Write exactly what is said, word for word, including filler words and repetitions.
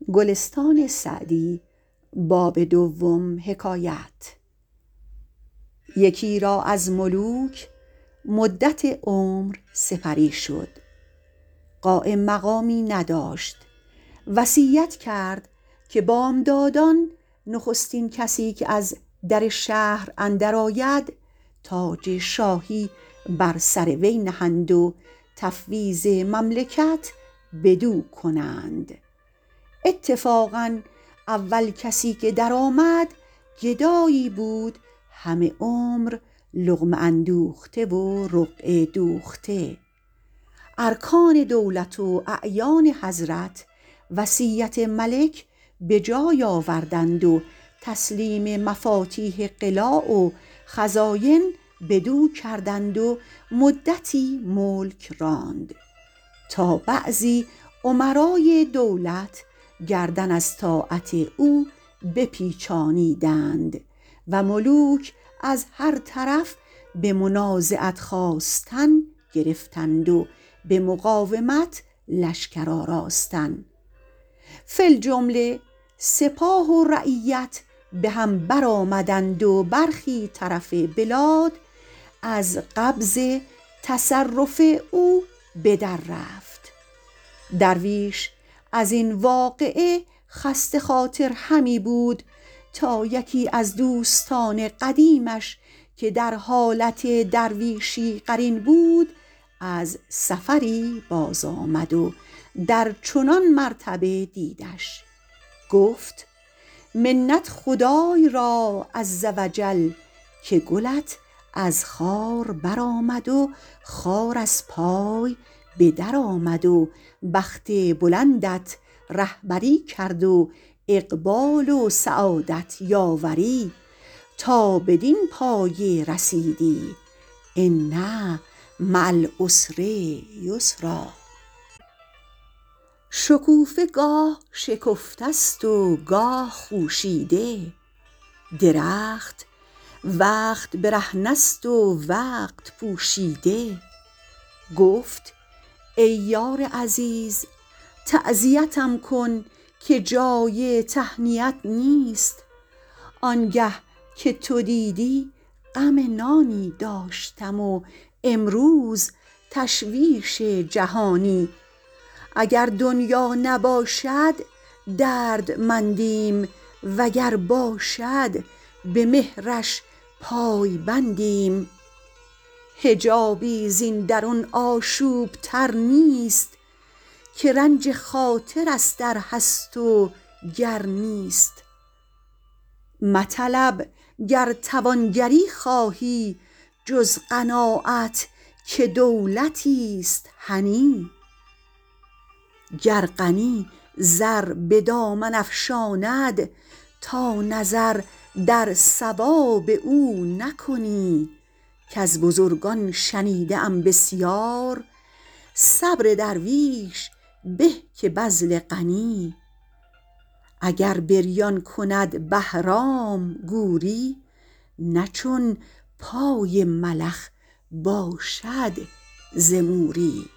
یکی را از ملوک مدت عمر سپری شد، قایم مقامی نداشت. وصیت کرد که بامدادان نخستین کسی که از در شهر اندر آید تاج شاهی بر سر وی نهند و تفویض مملکت بدو کنند. اتفاقا اول کسی که در آمد گدایی بود همه عمر لقمه اندوخته و رقعه دوخته. ارکان دولت و اعیان حضرت وصیت ملک به جای آوردند و تسلیم مفاتیح قلاع و خزاین بدو کردند و مدتی ملک راند تا بعضی امرای دولت گردن از طاعت او بپیچانیدند و ملوک از هر طرف به منازعت خاستن گرفتند و به مقاومت لشکر آراستن. فی الجمله سپاه و رعیت به هم برآمدند و برخی طرف بلاد از قبض تصرف او به در رفت. درویش از این واقعه خسته خاطر همی بود تا یکی از دوستان قدیمش که در حالت درویشی قرین بود از سفری باز آمد و در چنان مرتبه دیدش. گفت منت خدای را عز و جل که گلت از خار برآمد و خار از پای به در آمد و بخت بلندت رهبری کرد و اقبال و سعادت یاوری تا بدین پایه رسیدی. ان مع العسر یسرا. شکوفه گاه شکفته ست و گاه خوشیده، درخت وقت برهنه ست و وقت پوشیده. گفت ای یار عزیز تعزیتم کن که جای تهنیت نیست. آنگه که تو دیدی غم نانی داشتم و امروز تشویش جهانی. اگر دنیا نباشد دردمندیم وگر باشد به مهرش پای بندیم. حجابی زین درون آشوب تر نیست که رنج خاطر است ار هست و گر نیست. مطلب گر توانگری خواهی جز قناعت که دولتی است هنی. گر غنی زر به دامن افشاند تا نظر در ثواب او نکنی. کز بزرگان شنیده ام بسیار صبر درویش به که بذل غنی. اگر بریان کند بهرام گوری نه چون پای ملخ باشد ز موری.